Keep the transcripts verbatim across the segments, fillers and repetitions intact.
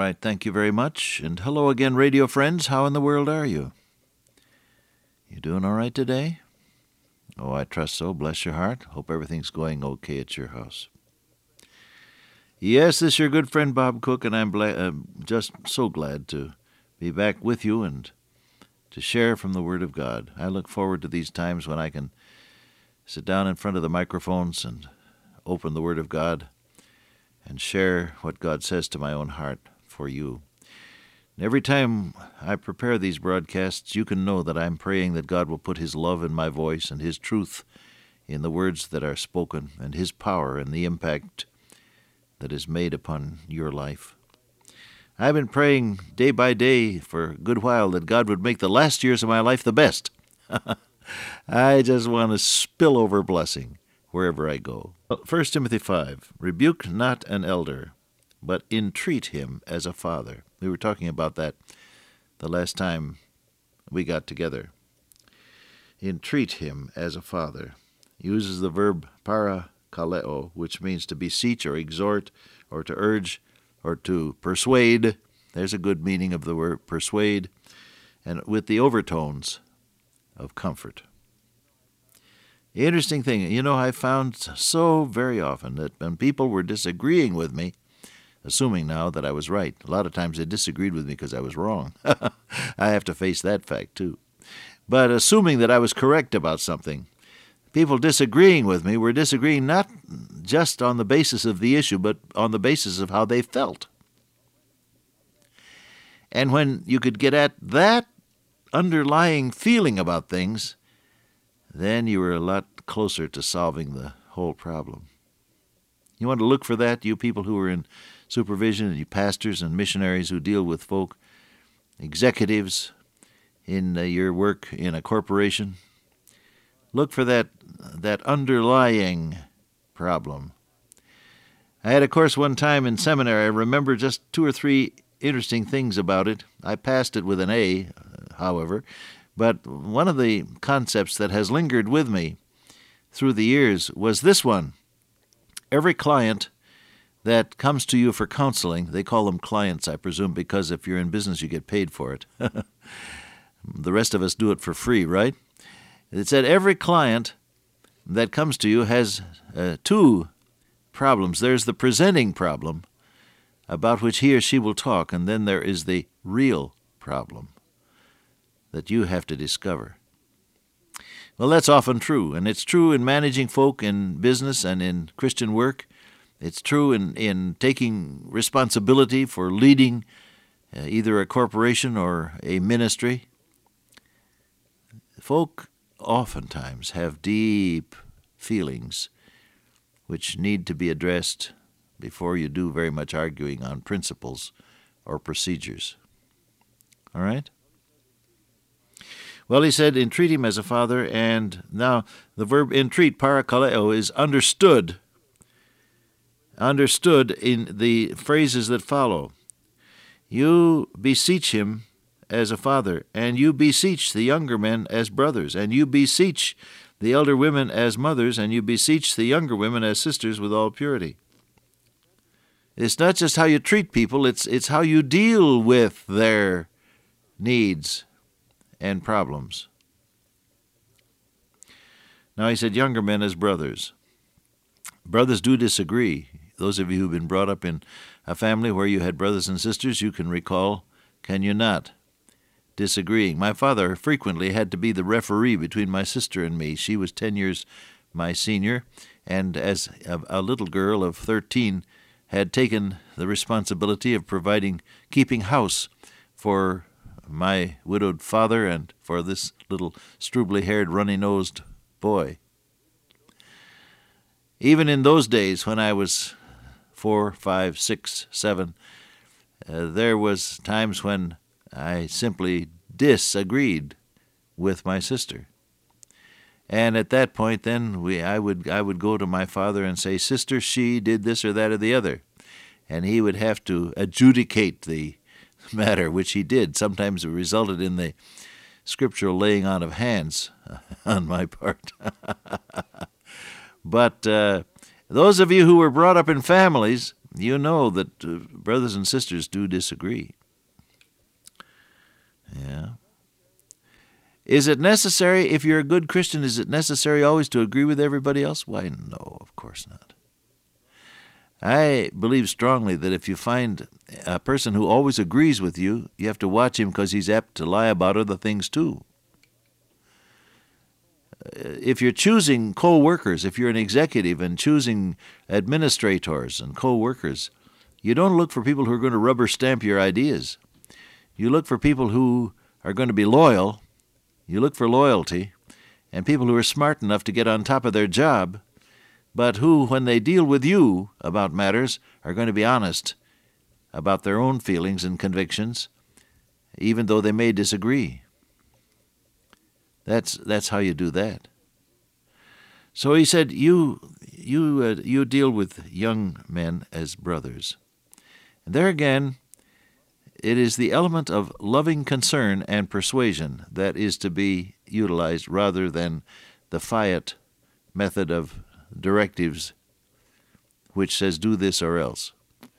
right, thank you very much. And hello again, radio friends. How in the world are you? You doing all right today? Oh, I trust so. Bless your heart. Hope everything's going okay at your house. Yes, this is your good friend Bob Cook, and I'm bla- uh, just so glad to be back with you and to share from the Word of God. I look forward to these times when I can sit down in front of the microphones and open the Word of God and share what God says to my own heart for you. And every time I prepare these broadcasts, you can know that I'm praying that God will put His love in my voice and His truth in the words that are spoken and His power and the impact that is made upon your life. I've been praying day by day for a good while that God would make the last years of my life the best. I just want to spill over blessing wherever I go. First Timothy five, rebuke not an elder, but entreat him as a father. We were talking about that the last time we got together. Entreat him as a father. Uses the verb parakaleo, which means to beseech or exhort or to urge or to persuade. There's a good meaning of the word persuade, and with the overtones of comfort. The interesting thing, you know, I found so very often that when people were disagreeing with me, assuming now that I was right, a lot of times they disagreed with me because I was wrong. I have to face that fact too. But assuming that I was correct about something, people disagreeing with me were disagreeing not just on the basis of the issue, but on the basis of how they felt. And when you could get at that underlying feeling about things, then you were a lot closer to solving the whole problem. You want to look for that, you people who are in supervision, and you pastors and missionaries who deal with folk, executives in uh, your work in a corporation. Look for that that underlying problem. I had a course one time in seminary. I remember just two or three interesting things about it. I passed it with an A, however, but one of the concepts that has lingered with me through the years was this one. Every client that comes to you for counseling, they call them clients, I presume, because if you're in business, you get paid for it. The rest of us do it for free, right? It said every client that comes to you has uh, two problems. There's the presenting problem, about which he or she will talk, and then there is the real problem that you have to discover. Well, that's often true, and it's true in managing folk in business and in Christian work. It's true in, in taking responsibility for leading uh, either a corporation or a ministry. Folk oftentimes have deep feelings which need to be addressed before you do very much arguing on principles or procedures. All right? Well, he said, entreat him as a father, and now the verb entreat, parakaleo, is understood, understood in the phrases that follow. You beseech him as a father, and you beseech the younger men as brothers, and you beseech the elder women as mothers, and you beseech the younger women as sisters with all purity. It's not just how you treat people, it's it's how you deal with their needs and problems. Now he said younger men as brothers. Brothers do disagree. Those of you who've been brought up in a family where you had brothers and sisters, you can recall, can you not, disagreeing. My father frequently had to be the referee between my sister and me. She was ten years my senior, and as a, a little girl of thirteen, had taken the responsibility of providing, keeping house for my widowed father and for this little strubly-haired, runny-nosed boy. Even in those days when I was four, five, six, seven, uh, there was times when I simply disagreed with my sister. And at that point, then we, I would, I would go to my father and say, "Sister, she did this or that or the other," and he would have to adjudicate the matter, which he did. Sometimes it resulted in the scriptural laying on of hands on my part. But uh, those of you who were brought up in families, you know that uh, brothers and sisters do disagree. Yeah. Is it necessary, if you're a good Christian, is it necessary always to agree with everybody else? Why, no, of course not. I believe strongly that if you find a person who always agrees with you, you have to watch him because he's apt to lie about other things too. If you're choosing co-workers, if you're an executive and choosing administrators and co-workers, you don't look for people who are going to rubber stamp your ideas. You look for people who are going to be loyal. You look for loyalty, and people who are smart enough to get on top of their job, but who, when they deal with you about matters, are going to be honest about their own feelings and convictions, even though they may disagree. That's that's how you do that. So he said, you you uh, you deal with young men as brothers. And there again, it is the element of loving concern and persuasion that is to be utilized rather than the fiat method of directives which says do this or else.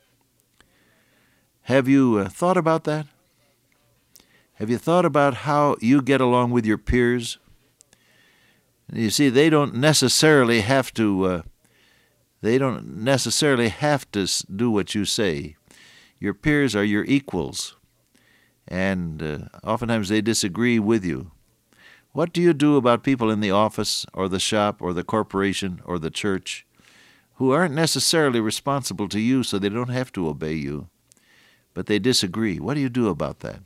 Have you uh, thought about that? Have you thought about how you get along with your peers? You see, they don't necessarily have to. Uh, they don't necessarily have to do what you say. Your peers are your equals, and uh, oftentimes they disagree with you. What do you do about people in the office or the shop or the corporation or the church who aren't necessarily responsible to you, so they don't have to obey you, but they disagree? What do you do about that?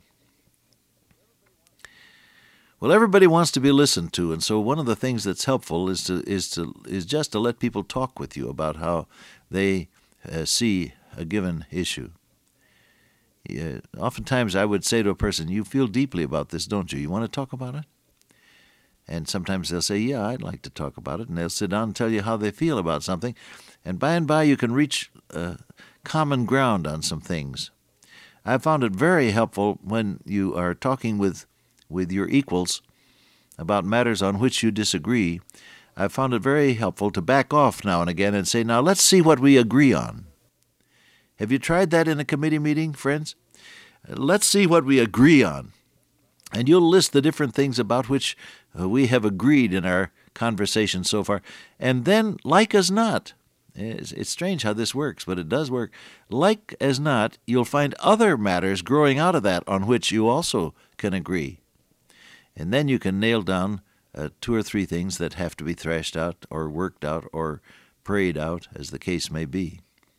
Well, everybody wants to be listened to, and so one of the things that's helpful is to is to is just to let people talk with you about how they uh, see a given issue. Yeah, oftentimes I would say to a person, "You feel deeply about this, don't you? You want to talk about it?" And sometimes they'll say, "Yeah, I'd like to talk about it," and they'll sit down and tell you how they feel about something, and by and by you can reach uh, common ground on some things. I found it very helpful when you are talking with with your equals about matters on which you disagree. I found it very helpful to back off now and again and say, now let's see what we agree on. Have you tried that in a committee meeting, friends? Let's see what we agree on. And you'll list the different things about which uh, we have agreed in our conversation so far. And then, like as not, it's, it's strange how this works, but it does work. Like as not, you'll find other matters growing out of that on which you also can agree. And then you can nail down uh, two or three things that have to be thrashed out or worked out or prayed out, as the case may be.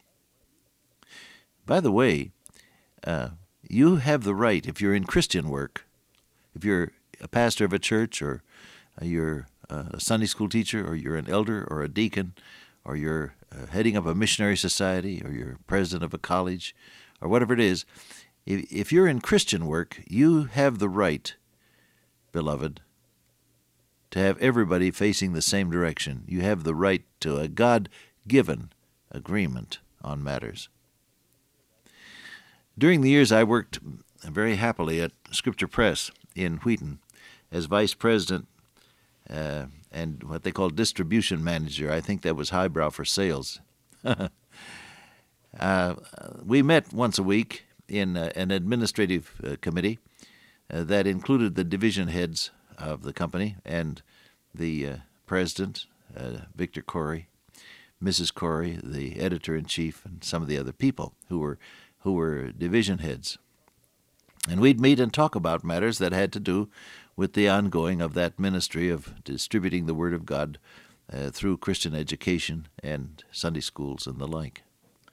By the way, uh, you have the right, if you're in Christian work, if you're a pastor of a church or uh, you're a Sunday school teacher or you're an elder or a deacon or you're uh, heading up a missionary society or you're president of a college or whatever it is, if, if you're in Christian work, you have the right, beloved, to have everybody facing the same direction. You have the right to a God-given agreement on matters. During the years I worked very happily at Scripture Press in Wheaton as vice president uh, and what they call distribution manager. I think that was highbrow for sales. uh, we met once a week in uh, an administrative uh, committee Uh, that included the division heads of the company and the uh, president, uh, Victor Corey, Missus Corey, the editor-in-chief, and some of the other people who were who were division heads. And we'd meet and talk about matters that had to do with the ongoing of that ministry of distributing the Word of God uh, through Christian education and Sunday schools and the like.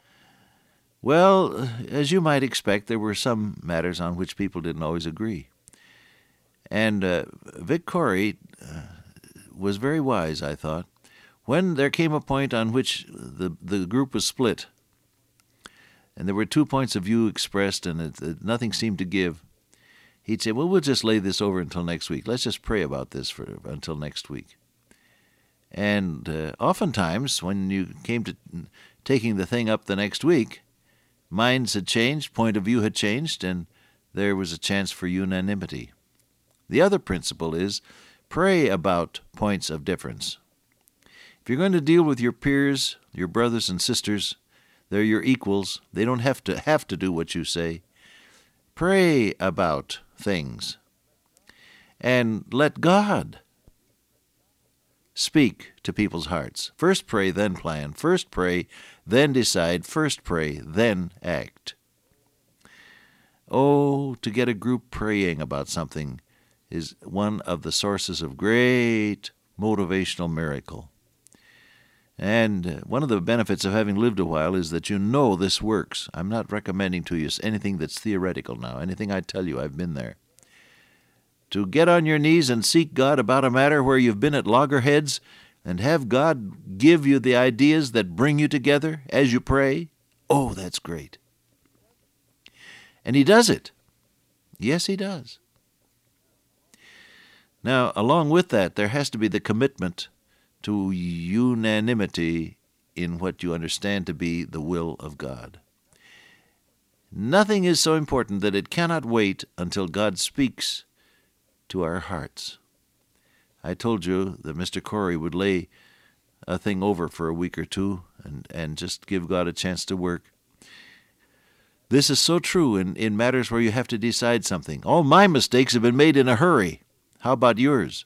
Well, as you might expect, there were some matters on which people didn't always agree. And uh, Vic Corey uh, was very wise, I thought. When there came a point on which the, the group was split, and there were two points of view expressed and it, it, nothing seemed to give, he'd say, well, we'll just lay this over until next week. Let's just pray about this for until next week. And uh, oftentimes, when you came to taking the thing up the next week, minds had changed, point of view had changed, and there was a chance for unanimity. The other principle is pray about points of difference. If you're going to deal with your peers, your brothers and sisters, They're your equals. They don't have to have to do what you say. Pray about things. And let God speak to people's hearts. First pray, then plan. First pray, then decide. First pray, then act. Oh, to get a group praying about something is one of the sources of great motivational miracle. And one of the benefits of having lived a while is that you know this works. I'm not recommending to you anything that's theoretical now. Anything I tell you, I've been there. To get on your knees and seek God about a matter where you've been at loggerheads and have God give you the ideas that bring you together as you pray, oh, that's great. And He does it. Yes, He does. Now, along with that, there has to be the commitment to unanimity in what you understand to be the will of God. Nothing is so important that it cannot wait until God speaks to our hearts. I told you that Mister Corey would lay a thing over for a week or two and, and just give God a chance to work. This is so true in, in matters where you have to decide something. All my mistakes have been made in a hurry. How about yours?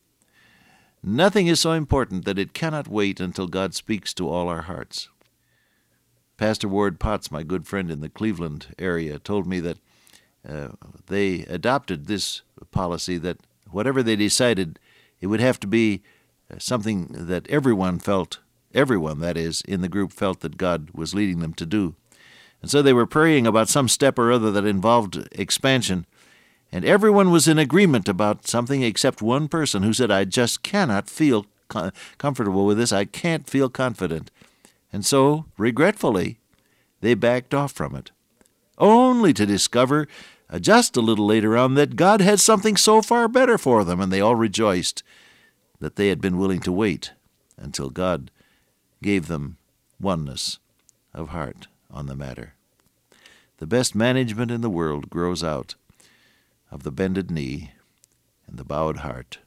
Nothing is so important that it cannot wait until God speaks to all our hearts. Pastor Ward Potts, my good friend in the Cleveland area, told me that uh, they adopted this policy that whatever they decided, it would have to be something that everyone felt, everyone, that is, in the group felt that God was leading them to do. And so they were praying about some step or other that involved expansion, and everyone was in agreement about something except one person who said, I just cannot feel com- comfortable with this. I can't feel confident. And so, regretfully, they backed off from it, only to discover uh, just a little later on that God had something so far better for them, and they all rejoiced that they had been willing to wait until God gave them oneness of heart on the matter. The best management in the world grows out of the bended knee and the bowed heart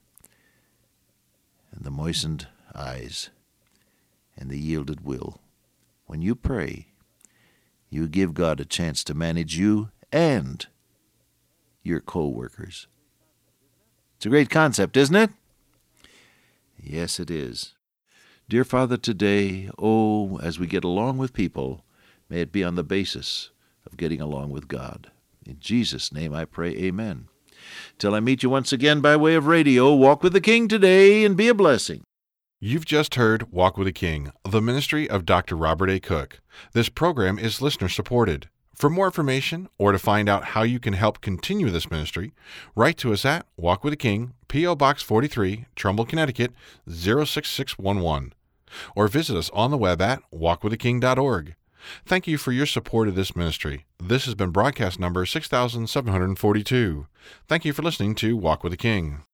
and the moistened eyes and the yielded will. When you pray, you give God a chance to manage you and your co-workers. It's a great concept, isn't it? Yes, it is. Dear Father, today, oh, as we get along with people, may it be on the basis of getting along with God. In Jesus' name I pray, amen. Till I meet you once again by way of radio, walk with the King today and be a blessing. You've just heard Walk with the King, the ministry of Doctor Robert A. Cook. This program is listener-supported. For more information or to find out how you can help continue this ministry, write to us at Walk with the King, P O. Box forty-three, Trumbull, Connecticut, zero six six one one. Or visit us on the web at walk with the king dot org. Thank you for your support of this ministry. This has been broadcast number six thousand seven hundred forty-two. Thank you for listening to Walk with the King.